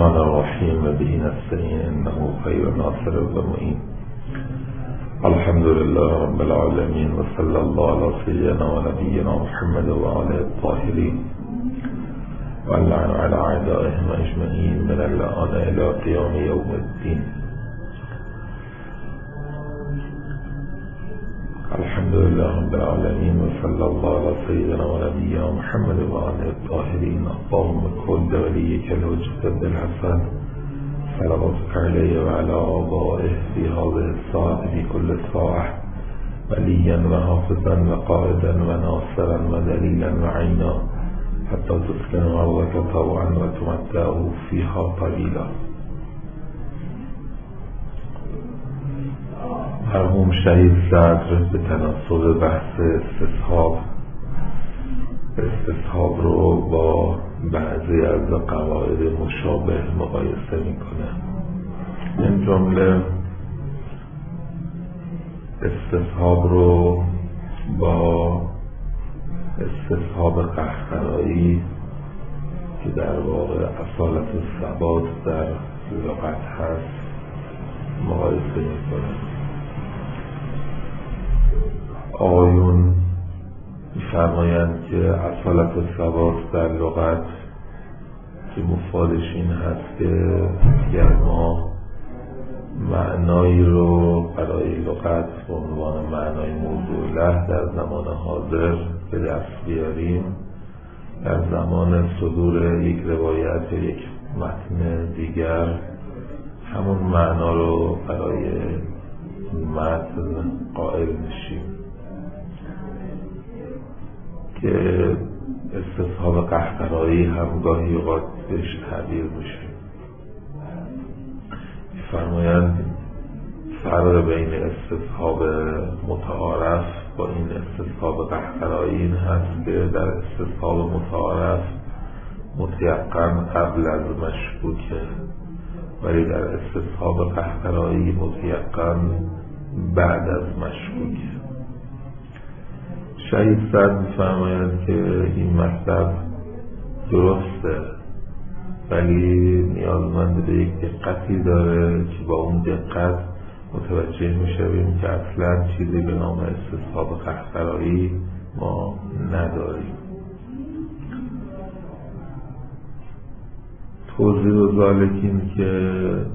الرحمن الرحیم و به نستعین انه خیر ناصر و معین. الحمد لله رب العالمین و صلی الله علی سیدنا و نبینا محمد و آله الطاهرین و اللعن علی اعدائهم اجمعین من اللعان الی قیام یوم الدین. الحمد لله رب العالمین و صلی الله علی سیدنا و نبینا محمد و آله الطاهرین. اللهم کن ولیک الحجة بن الحسن صلواتك علیه و علی آبائه فی هذه الساعة فی کل ساعة ولیا و حافظا و قائدا و ناصرا و دلیلا و عینا حتی تسکن ارضک طوعا و تمتعه فیها طویلا. مرحوم شهید صدر به تناسب بحث استصحاب رو با بعضی از قواعد مشابه مقایسه میکنه. این جمله استصحاب رو با استصحاب قهقرایی که در واقع اصالت ثبات در لغت هست مقایسه میکنه. آقایون می‌فرمایند که اصالت ثبات در لغت که مفادش این هست که اگر ما معنایی رو برای لغت به عنوان معنای موضوع له در زمان حاضر به دست بیاریم، در زمان صدور یک روایت یا یک متن دیگر همون معنا رو برای متن قائل میشیم که استصحاب قهقرایی هم گاهی اوقات بهش تعبیر میشه. می‌فرمایند فرق بین استصحاب متعارف با این استصحاب قهقرایی این هست که در استصحاب متعارف متیقن قبل از مشکوکه، ولی در استصحاب قهقرایی متیقن بعد از مشکوکه. شهید صدر می‌فرمایند که این مطلب درسته ولی نیازمند به یک دقتی داره که با اون دقت متوجه میشویم که اصلا چیزی به نام استصحاب قهقرایی ما نداریم. توضیح و ذالک این که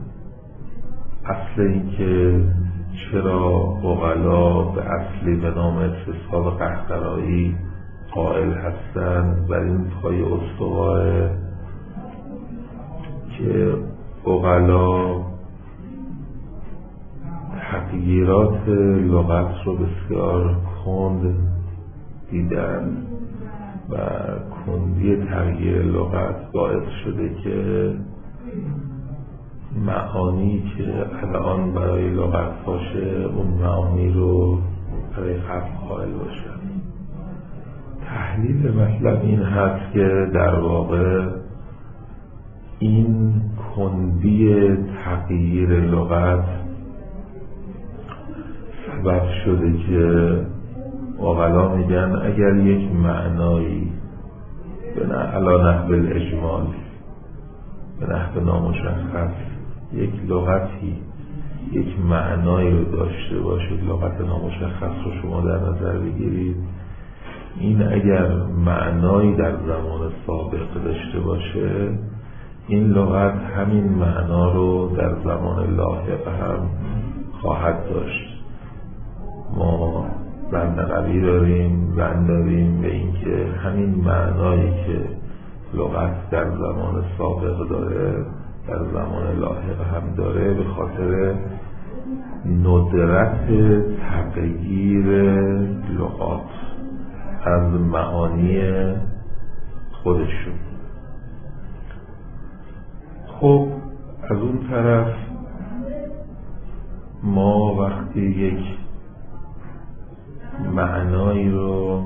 اصل این که چرا عقلا به اصلی به نام استصحاب قهقرایی قائل هستند بر این پای استواره که عقلا تغییرات لغت رو بسیار کند دیدن و کندی تغییر لغت باعث شده که معانی که الان برای لغت باشه اون معانی رو برای خلق قائل باشه. تحلیل مطلب این هست که در واقع این کندی تغییر لغت سبب شده که عقلا میگن اگر یک معنایی به علی نحو الاجمال به نحو نامشخص یک لغتی یک معنایی رو داشته باشید، لغت نامشخص رو شما در نظر بگیرید، این اگر معنایی در زمان سابق داشته باشه این لغت همین معنا رو در زمان لاحق هم خواهد داشت. ما ظن قوی داریم به اینکه همین معنایی که لغت در زمان سابق داره در زمان لاحق هم داره به خاطر ندرت تغییر لغات از معانی خودشون. خب از اون طرف ما وقتی یک معنایی رو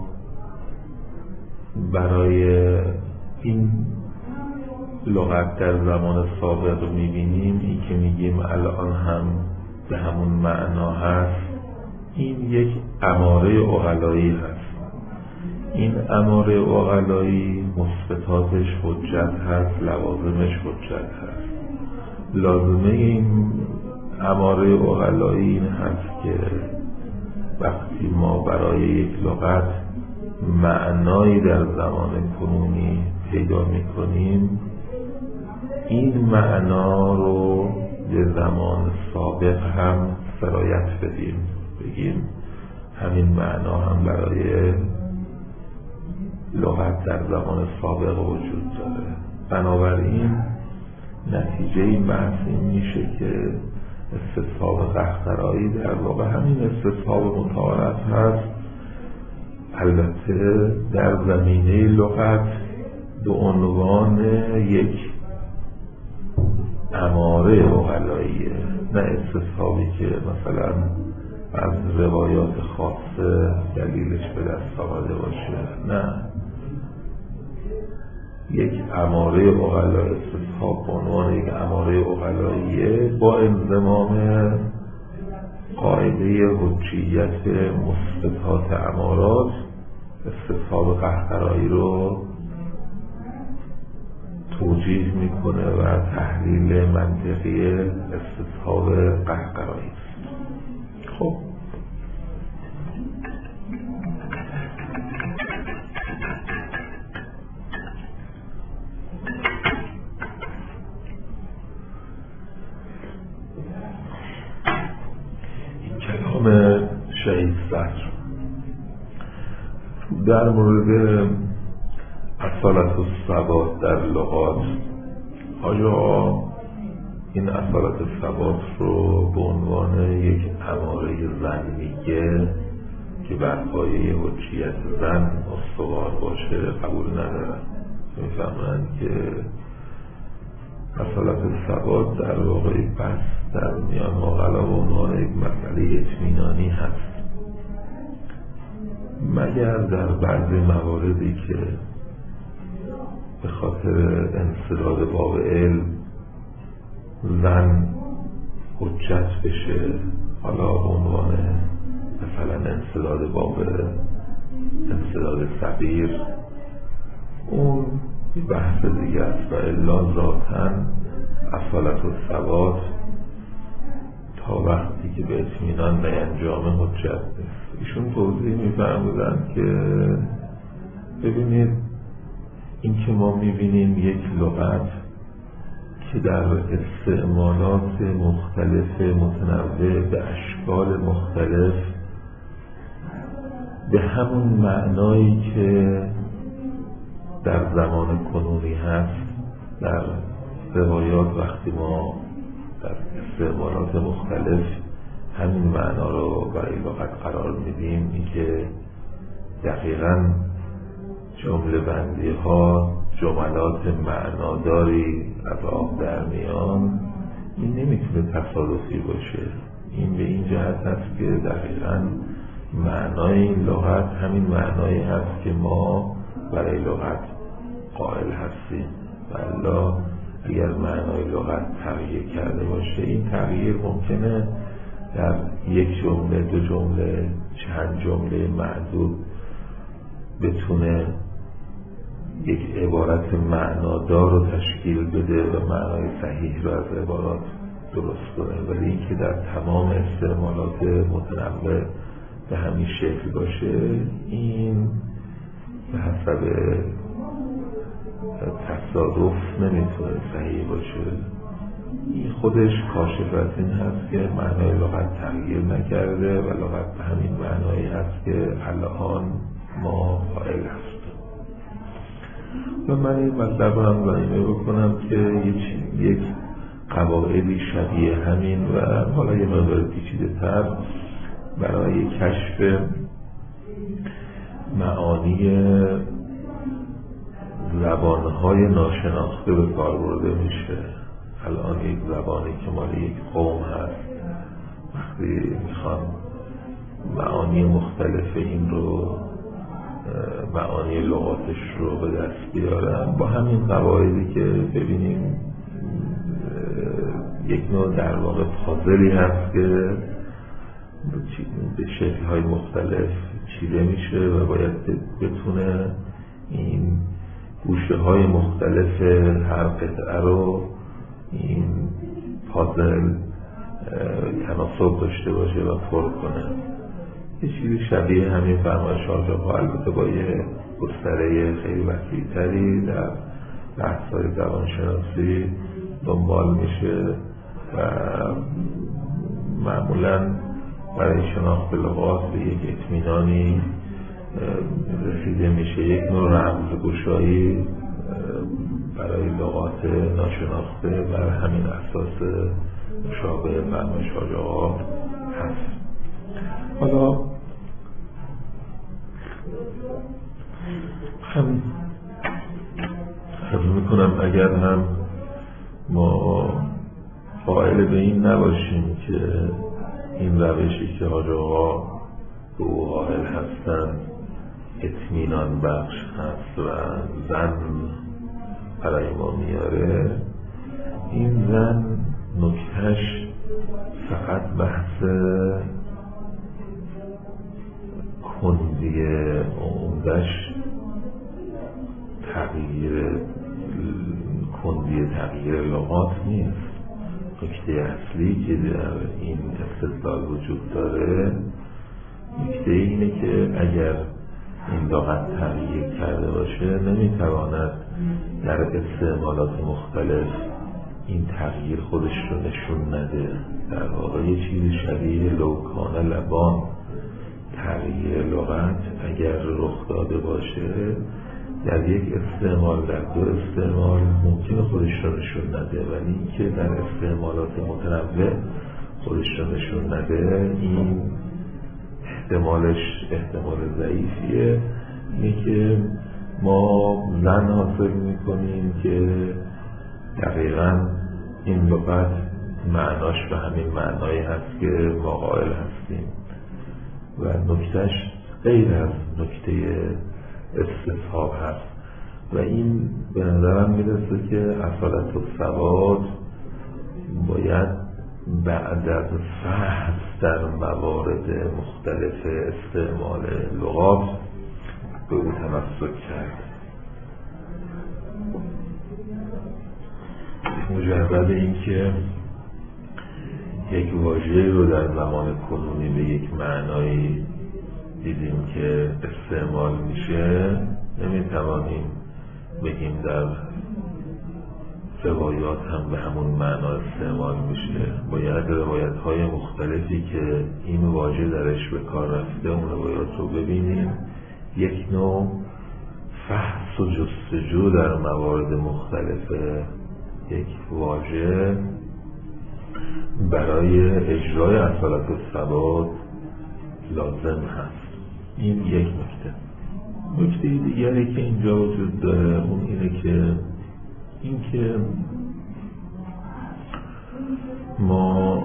برای این لغت در زمان سابق میبینیم، این که میگیم الان هم به همون معنا هست، این یک اماره عقلایی هست. این اماره عقلایی مثبتاتش حجت هست، لوازمش حجت هست. لازمه این اماره عقلایی این هست که وقتی ما برای یک لغت معنایی در زمان کنونی پیدا میکنیم، این معنا رو به زمان سابق هم سرایت بدیم، بگیم همین معنا هم برای لغت در زمان سابق وجود داره. بنابراین نتیجه این بحث این میشه که استصحاب قهقرایی در واقع همین استصحاب متعارف هست، البته در زمینه لغت به عنوان یک اماره عقلاییه، نه استصحابی که مثلا از روایات خاصه دلیلش به دست آمده باشه، نه، یک اماره عقلایی، استصحاب به عنوان یک اماره عقلاییه با انضمام قاعده حجیت مثبتات امارات استصحاب قهقرایی رو توجیه میکنه و تحلیل منطقی استصحاب قهقرایی است. خب این کلام شهید صدر در مورد اصالت الثبات در لغات، آیا این اصالت الثبات رو به عنوان یک اماره ظنیه که بر پایه حجیت ظن استوار باشه قبول ندارن؟ میفهمند که اصالت الثبات در واقع بس در میان عقلا به عنوان یک مسئله اطمینانی هست، مگر در بعضی مواردی که به خاطر انسداد باب علم ظن حجت بشه، حالا به عنوان مثلا انسداد باب انسداد صغیر، اون بحث دیگه است و الا ذاتاً اصالت الثبات تا وقتی که به اطمینان نینجام حجت نیست. ایشون توضیح می‌فرمودن که ببینید این که ما می‌بینیم یک لغت که در استعمالات مختلف متنوع به اشکال مختلف به همون معنایی که در زمان کنونی هست در روایات وقتی ما در استعمالات مختلف همین معنا رو برای لغت قرار میدیم، این که دقیقاً جمله بندی ها جملات معناداری از آب در میان، این نمیتونه تصادفی باشه. این به این جهت هست که دقیقاً معنای این لغت همین معنایی هست که ما برای لغت قائل هستیم. والا اگر معنای لغت تغییر کرده باشه، این تغییر ممکنه در یک جمله، دو جمله، چند جمله معدود بتونه یک عبارت معنادار رو تشکیل بده و معنای صحیح رو از عبارات درست کنه، ولی اینکه در تمام استعمالات متنوع به همین شکل باشه، این به حسب تصادف نمیتونه صحیح باشه. این خودش کاشف از این هست که معنای لغت تغییر نکرده و لغت به همین معنایی هست که الان ما قائل هست. و من این مطلب هم ضمیمه بکنم که یک قواعدی شبیه همین و حالا یه مقدار پیچیده تر برای کشف معانی زبانهای ناشناخته به کار برده میشه. الان یک زبانی که مال یک قوم هست، وقتی میخوان معانی مختلف این رو، معانی لغاتش رو به دست بیارن، با همین قواعدی که ببینیم یک نوع در واقع پازلی هست که به شکل‌های مختلف چیده میشه و باید بتونه این گوشه های مختلف هر قطعه رو این پازل تناسب داشته باشه و پر کنه. یه چیزی شبیه همین فرمایش آقا، البته با یه گستره خیلی وسیع‌تری در بحث‌های روانشناسی دنبال میشه و معمولاً برای شناخت لغات به یک اطمینانی رسیده میشه، یک نوع رمزگشایی برای لغات ناشناخته بر همین اساس مشابه فرمایش آقا هست. حالا هم عرض میکنم اگر هم ما قائل به این نباشیم که این روشی که حاج آقا به او قائل هستند اطمینان بخش هست و زن برای ما میاره، این زن نکتهش فقط بحث کندی عمدش تغییر لغات نیست. نکته اصلی که در این استدلال وجود داره نکته اینه که اگر این لغت تغییر کرده باشه نمیتواند در استعمالات مختلف این تغییر خودش رو نشون نده. در واقع یه چیز شبیه لوکانه لبان تغییر لغت اگر رخ داده باشه در یک استعمال، در دو استعمال ممکنه خودش رو نشون نده، ولی اینکه در استعمالات متنوع خودش رو نشون نده این احتمالش احتمال ضعیفیه. اینه که ما زن حاصل میکنیم که دقیقاً این لغت معناش به همین معنایی هست که ما قائل هستیم و نکتهش غیر از نکته استصحاب هست و این به نظرم میرسه که اصالت الثبات باید بعد از فحص در موارد مختلف استعمال لغات به او تمسک کرد. مجرد اینکه یک واژه رو در زمان کنونی به یک معنایی دیدیم که استعمال میشه نمیتوانیم بگیم در روایات هم به همون معنا استعمال میشه. باید روایت های مختلفی که این واژه درش به کار رفته اون روایات رو ببینیم، یک نوع فحص و جستجو در موارد مختلف یک واژه برای اجرای اصالت الثبات لازم هست. این یک نکته دیگری که اینجا وجود داره اون اینه که ما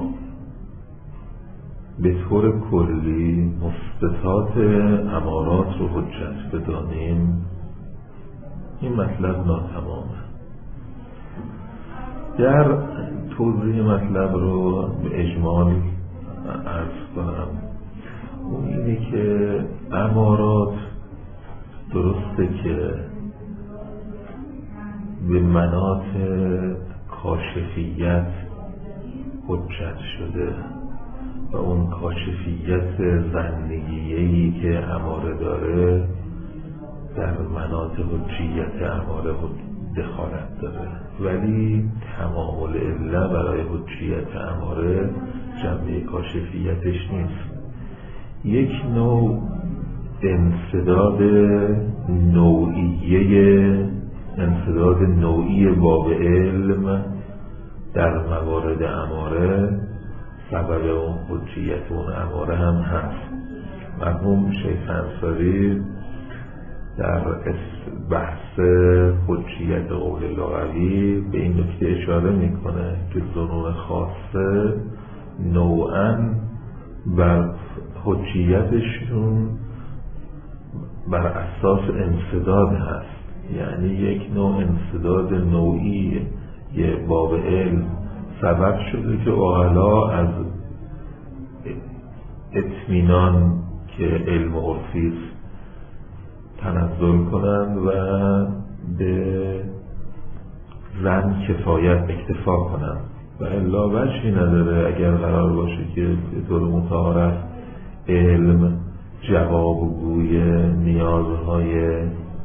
به طور کلی مثبتات امارات رو حجت بدانیم این مطلب ناتمامه. در توضیح مطلب رو به اجمال عرض کنم، اون اینه که امارات درسته که به مناط کاشفیت حجت شده و اون کاشفیت ظنیه‌ای که اماره داره در مناط حجیت اماره دخالت داره، ولی تمام العله برای حجیت اماره جنبه کاشفیتش نیست. یک نوع انسداد نوعی باب علم در موارد اماره سبب اون حجیت اون اماره هم هست. مرحوم شیخ انصاری در بحث حجیت قول لغوی به این نکته اشاره میکنه که ظنون خاصه نوعاً بر حجیتشون بر اساس انسداد هست، یعنی یک نوع انسداد نوعی یه باب علم سبب شده که عقلا از اطمینان که علم عرفی تنزل کنند و به زن کفایت اکتفا کنند و الا وجهی نداره اگر قرار باشه که به طور متعارف علم جوابگوی نیازهای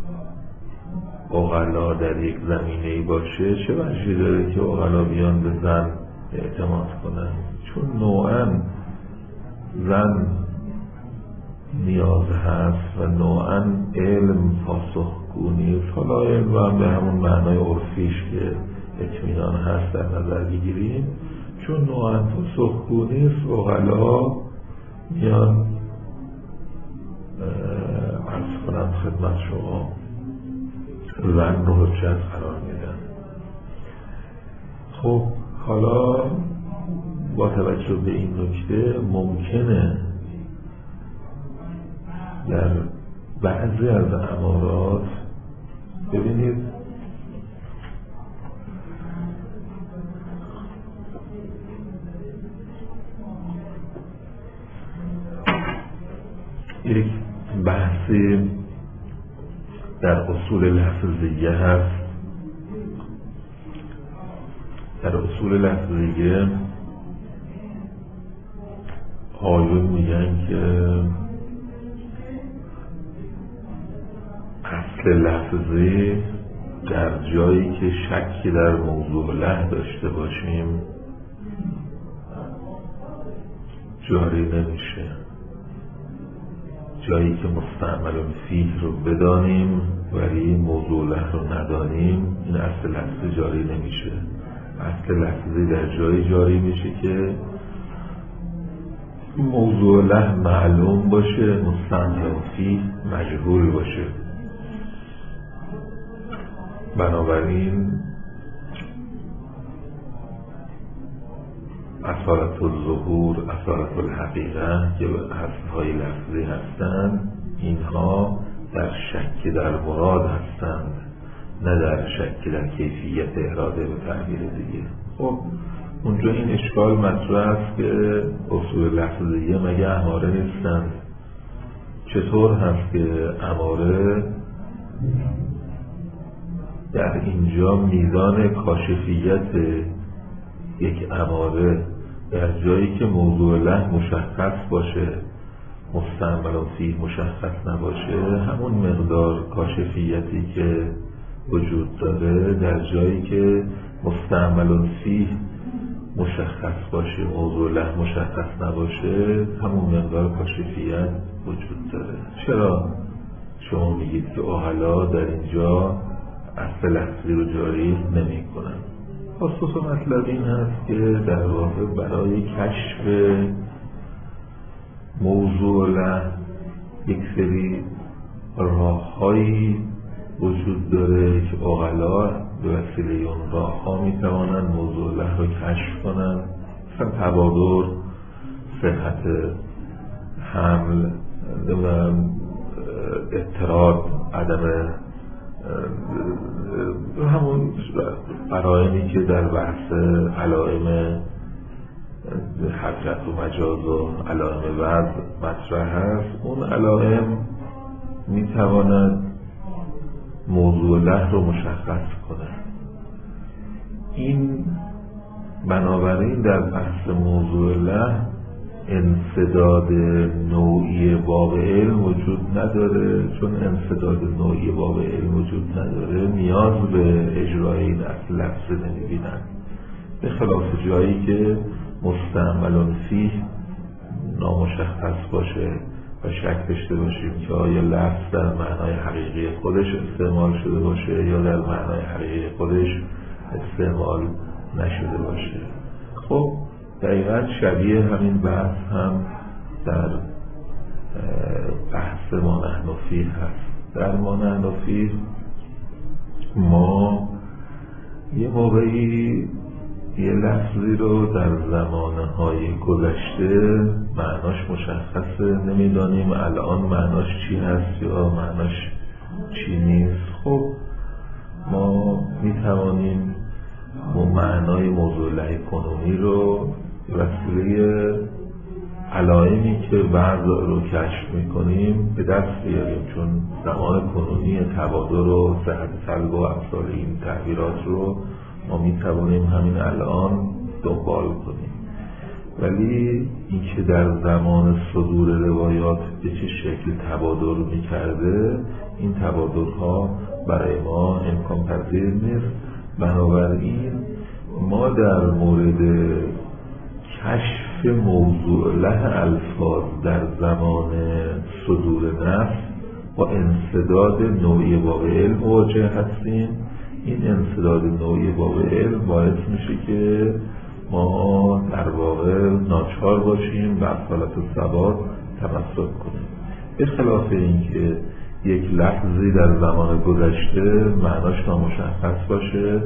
عقلا در یک زمینه‌ای باشه، چه وجهی داره که عقلا بیان به زن اعتماد کنن؟ چون نوعاً زن نیاز هست و نوعاً علم پاسخگو نیست. حالا علم هم به همون معنای عرفیش که اطمینان هست در نظر بگیریم، چون نوعاً پاسخگو نیست عقلا میان عرض کنم خدمت شما زن رو حجت قرار میدن. خب حالا با توجه به این نکته ممکنه در بعضی از امارات ببینید یک بحثی در اصول لفظیه هست. در اصول لفظیه آیون میگن که اصل لفظی در جایی که شکی در موضوع له داشته باشیم جاری نمیشه. جایی که مستعمل فیه رو بدانیم ولی موضوع له رو ندانیم، این اصل لفظی جاری نمیشه. اصل لفظی در جایی جاری میشه که موضوع له معلوم باشه، مستعمل فیه مجهول باشه. بنابراین اصالت الظهور، اصالت الحقیقه که اصلهای لفظی هستند، اینها در شک در مراد هستند، نه در شک در کیفیت اراده به تعبیر دیگه. خب اونجا این اشکال مطرح است که اصول لفظیه مگه اماره نیستند؟ چطور هست که اماره در اینجا میزان کاشفیت یک اماره در جایی که موضوع له مشخص باشه، مستعمل فیه مشخص نباشه، همون مقدار کاشفیتی که وجود داره در جایی که مستعمل فیه مشخص باشه، موضوع له مشخص نباشه، همون مقدار کاشفیت وجود داره. چرا شما میگید که عقلا در اینجا اصل لفظی رو جاری نمی کنن؟ پاسخ مطلب این هست که در واقع برای کشف موضوع له یک سری راه‌هایی وجود داره که عقلا به وسیله اون راه‌ها میتوانن موضوع له رو کشف کنن، مثلا تبادر، صحت حمل، اضطراد، عدم همون قرائنی که در بحث علائم حقیقت و مجاز و علائم وضع مطرح هست. اون علائم میتواند موضوع له رو مشخص کنه. این بنابراین در بحث موضوع له انسداد نوعی باب علم وجود نداره. چون انسداد نوعی باب علم وجود نداره نیاز به اجرای این اصل لفظی نمیبینن، به خلاف جایی که مستعمل فیه نامشخص باشه و شک داشته باشیم که آیا لفظ در معنای حقیقی خودش استعمال شده باشه یا در معنای حقیقی خودش استعمال نشده باشه. خب دقیقاً شبیه همین بحث هم در بحث ما نحن فیه هست. در ما نحن فیه ما یه موقعی یه لفظی رو در زمانهای گذشته معناش مشخصه، نمیدانیم الان معناش چی هست یا معناش چی نیست. خب ما میتوانیم معنای موضوع له کنونی رو وسیله علائمی که وضع رو کشف میکنیم به دست بیاریم، چون زمان کنونی تبادر و صحت سلب و امثال این تغییرات رو ما میتوانیم همین الان دنبال کنیم. ولی اینکه در زمان صدور روایات به چه شکل تبادر میکرده، این تبادرها برای ما امکان پذیر نیست. بنابراین ما در مورد کشف موضوع له الفاظ در زمان صدور نفس با انسداد نوعی باب علم مواجه هستیم. این انسداد نوعی باب علم باعث میشه که ما در واقع ناچار باشیم به اصالت ثبات تمسک کنیم، به خلاف اینکه یک لفظی در زمان گذشته معناش نامشخص باشه،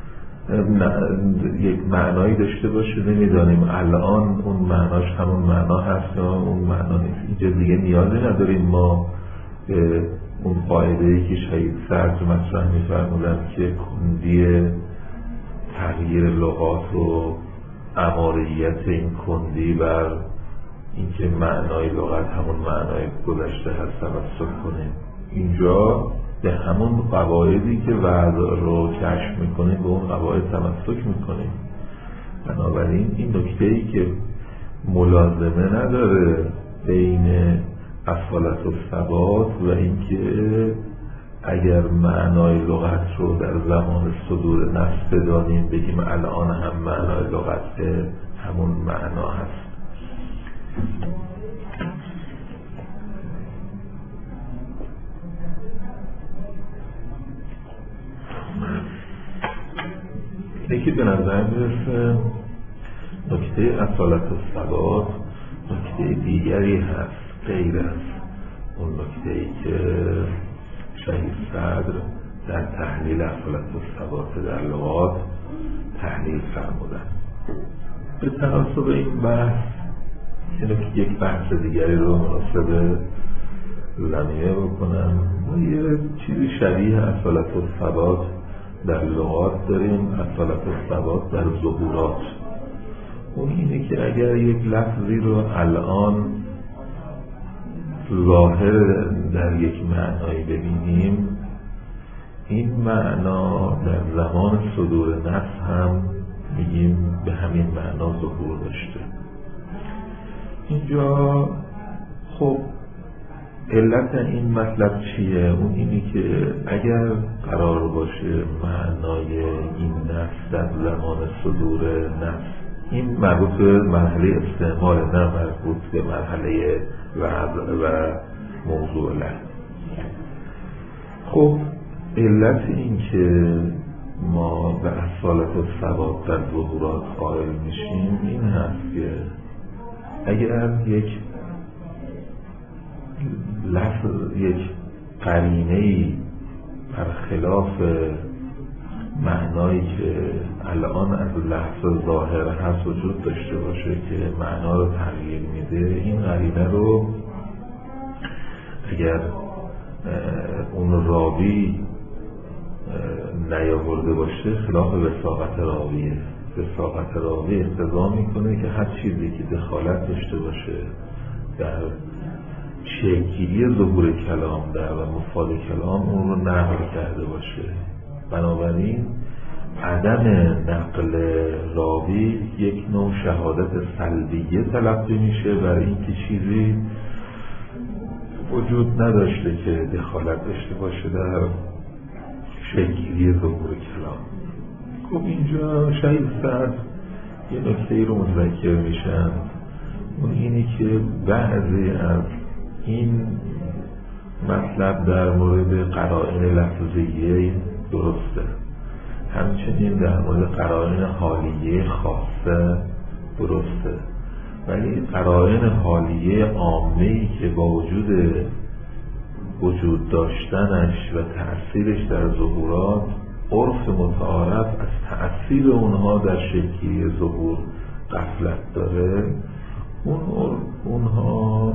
یک معنایی داشته باشه، نمیدانیم الان اون معناش همون معنا هست یا اون معنا نیست. اینجا دیگه نیازی نداریم ما به اون قاعده‌ای که شهید صدر مطرح می‌فرمودن که کندی تغییر لغات و اماریت این کندی بر اینکه معنای لغت همون معنای گذشته هست تمسک کنیم. اینجا به همون قواعدی که وضع رو کشف میکنیم به اون قواعد تمسک میکنیم. بنابراین این نکته‌ای که ملازمه نداره بین اصالت و ثبات و اینکه اگر معنای لغت رو در زمان صدور نفس بدانیم بگیم الان هم معنای لغت همون معنا هست. یکی به نظر میرسه نکته اصالت و ثبات نکته دیگری هست غیر از اون نکته‌ای که شهید صدر در تحلیل اصالت و ثبات در لغات تحلیل فرمودن. به تناسب این بحث که یک بحث دیگری رو مناسب لمیه بکنم، ما یه چیزی شبیه اصالت و ثبات در لغات داریم، اصالت و ثبات در ظهورات. اون اینه که اگر یک لفظی رو الان ظاهر در یک معنایی ببینیم، این معنا در زمان صدور نفس هم میگیم به همین معنا ظهور داشته. اینجا خب علت این مطلب چیه؟ اون اینی که اگر قرار باشه معنای این نفس در زمان صدور نفس، این مربوط به مرحله استعمال نه مربوط به مرحله وضع و موضوع له. خب علت این که ما به اصالت و ثبات در ظهورات قائل میشیم این هست که اگر یک لفظ، یک قرینه‌ای برخلاف معنایی که الان از لفظ ظاهر هست وجود داشته باشه که معنا رو تغییر میده، این قرینه رو اگر اون راوی نیاورده باشه خلاف وثاقت راویه. وثاقت راوی اقتضا میکنه که هر چیزی که دخالت داشته باشه در شکلی ظهور کلام در و مفاد کلام اون رو نقل کرده باشه. بنابراین عدم نقل راوی یک نوع شهادت سلبیه تلقی میشه برای اینکه چیزی وجود نداشته که دخالت داشته باشه در شکلی ظهور کلام. خب اینجا شهید صدر یه نکته رو متذکر میشن، اون اینی که بعضی از این مطلب در مورد قرائن لفظیه درسته، همچنین در مورد قرائن حالیه خاصه درسته، ولی قرائن حالیه عامه‌ای که با وجود داشتنش و تأثیرش در ظهورات عرف متعارف از تأثیر اونها در شکلی ظهور غفلت داره، اونها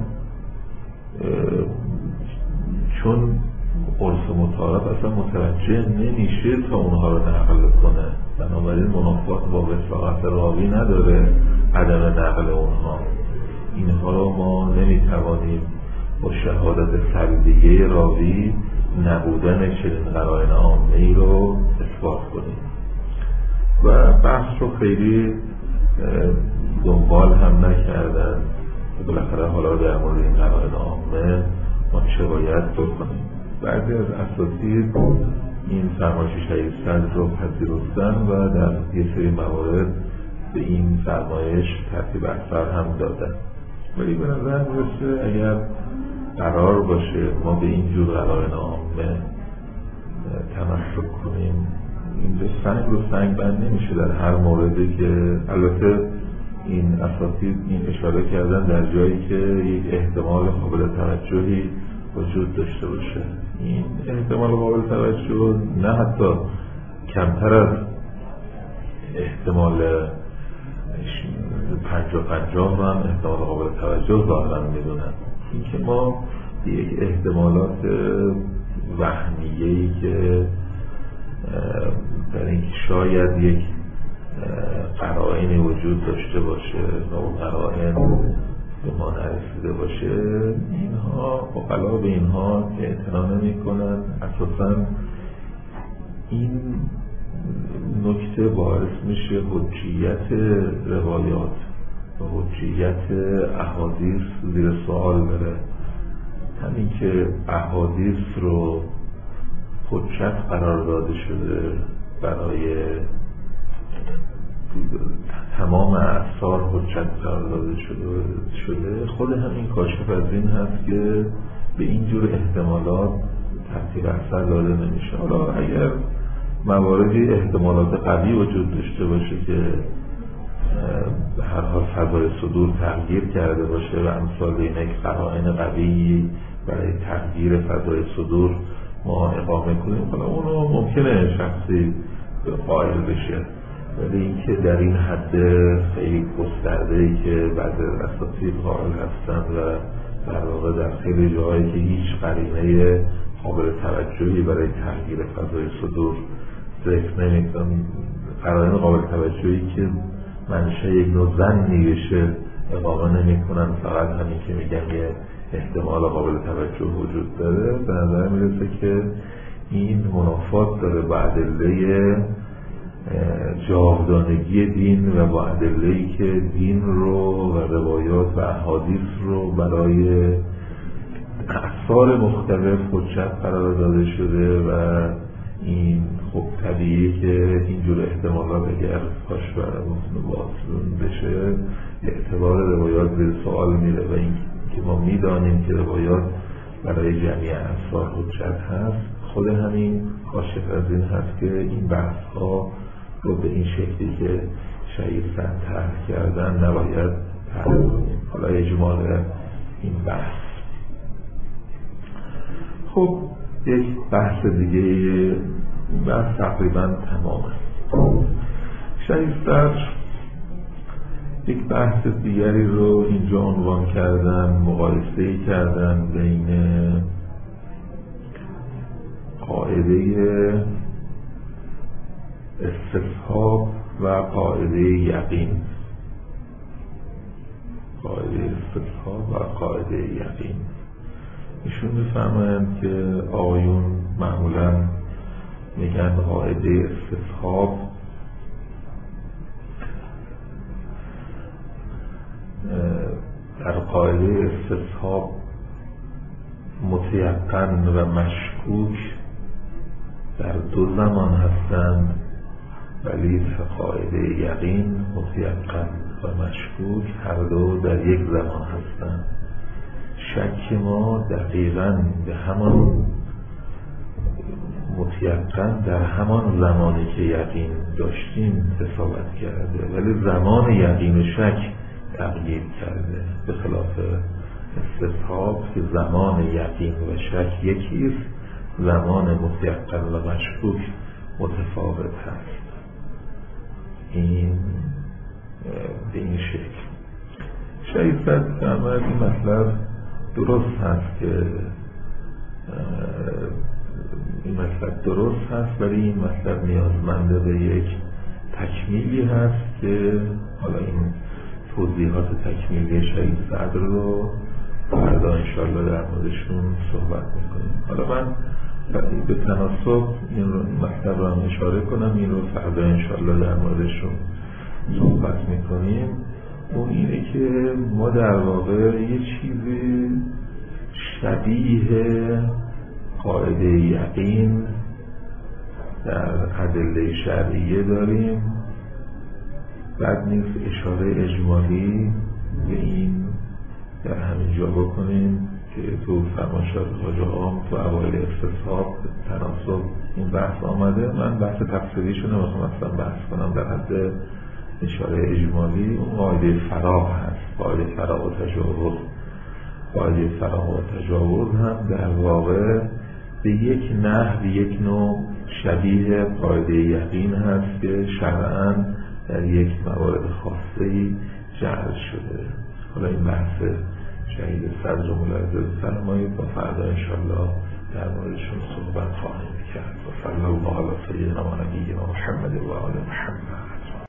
چون عرف متعارف اصلا متوجه نمیشه تا اونها رو نقل کنه، بنابراین منافات با وثاقت راوی نداره عدم نقل اونها. اینها رو ما نمیتوانیم با شهادت سلبیه راوی نبودن چنین قرائن عامه‌ای رو اثبات کنیم و بحث رو خیلی دنبال هم نکردن. بالاخره حالا در مورد این قرائن عامه ما چه باید بکنیم. بعضی از اساتید این فرمایش شهید صدر رو پذیرفتن و در یه سری موارد به این فرمایش ترتیب اثر هم دادن، ولی به نظر میرسه اگر قرار باشه ما به این جور قرائن عامه تمسک کنیم، اینجا سنگ رو سنگ بند نمیشه در هر موردی که البته این اساتید این اشاره کردن در جایی که یک احتمال قابل توجهی وجود داشته باشه. این احتمال قابل توجه نه حتی کمتر از احتمال 50-50 من احتمال قابل توجه ظاهرا میدونن. این که ما یک احتمالات وهمیه‌ای که در این شاید یک قرائنی وجود داشته باشه و اون قرائن به ما نرسیده باشه، اینها علاوه به اینها که اعتنا نمی‌کنن. اساساً این نکته باعث میشه حجیت روایات و حجیت احادیث زیر سوال بره. همین که احادیث رو حجت قرار داده شده برای تمام اثار، حجت قرار داده شده خود همین کاشف از این هست که به اینجور احتمالات ترتیب اثر داده نمیشه. حالا اگر مواردی احتمالات قوی وجود داشته باشه که به هر حال فضای صدور تغییر کرده باشه و امثال یک قرائن قوی برای تغییر فضای صدور ما اقامه کنیم، حالا اونو ممکنه شخصی قائل بشه، ولی اینکه در این حد خیلی گسترده‌ای که بعضی از اساتید قائل هستن و در واقع در خیلی جاهایی که هیچ قرینه قابل توجهی برای تغییر فضای صدور ذکر نمی‌کنن، قرائن قابل توجهی که منشأ یک نوع ظنی بشه اقامه نمی‌کنن، فقط همین که میگن یه احتمال قابل توجه وجود داره. به نظر میرسه که این منافات داره با ادله جاودانگی دین و با ادله‌ای که دین رو و روایات و احادیث رو برای اثار مختلف حجت قرار داده شده و این خب طبیعیه که اینجور احتمالات اگر کاش باطلون بشه اعتبار روایات به سوال میره و این که ما میدانیم که روایات برای جمعی اثار حجت هست. خود همین کاشف از این هست که این بحث ها رو به این شکلی که شهید صدر طرح کردن نباید طرح کنیم. حالا اجمال این بحث. خب یک بحث دیگه، بحث تقریبا تمامه. شهید صدر یک بحث دیگری رو اینجا عنوان کردن، مقایسه‌ای کردن بین قاعده استصحاب و قاعده یقین. قاعده استصحاب و قاعده یقین. ایشون میفرمایند که آقایون معمولاً میگن قاعده استصحاب در قاعده استصحاب متیقن و مشکوک در دو زمان هستند، ولی در قاعده یقین متیقن و مشکوک هر دو در یک زمان هستند. شک ما دقیقاً به همان متیقن در همان زمانی که یقین داشتیم اصابت کرده، ولی زمان یقین و شک تغییر کرده، به خلاف استصحاب که زمان یقین و شک یکیست، زمان متیقن و مشکوک متفاوت هست. این به این شکل شهید صدر فرمود این مطلب درست هست که این مطلب درست هست، ولی این مطلب نیازمنده به یک تکمیلی هست که حالا این توضیحات تکمیلی شهید صدر رو فردا انشالله در موردشون صحبت میکنیم. حالا من به تناسب این مطلب رو هم اشاره کنم، این رو فردا انشالله در موردشون صحبت میکنیم. اون اینه که ما در واقع یه چیزی شبیه قاعده یقین در ادله شرعیه داریم. بعد نیست اشاره اجمالی به این در همین جا بکنیم که تو فرمایشات خواجه عام تو اوایل استصحاب تناسب این بحث آمده. من بحث تفسیریشو نمیخوام اصلا بحث کنم، در حد اشاره اجمالی اون قاعده فراغ هست، قاعده فراغ و تجاوز. قاعده فراغ و تجاوز هم در واقع به یک نحو یک نوع شبیه قاعده یقین هست که شرعاً در یک موارد خاصی جعل شده. حالا این بحث شهید صدر ملاحظه فرمایید و فردا انشالله در موردشون صحبت خواهیم کرد. و صلی الله علی سیدنا و نبینا محمد و آل محمد.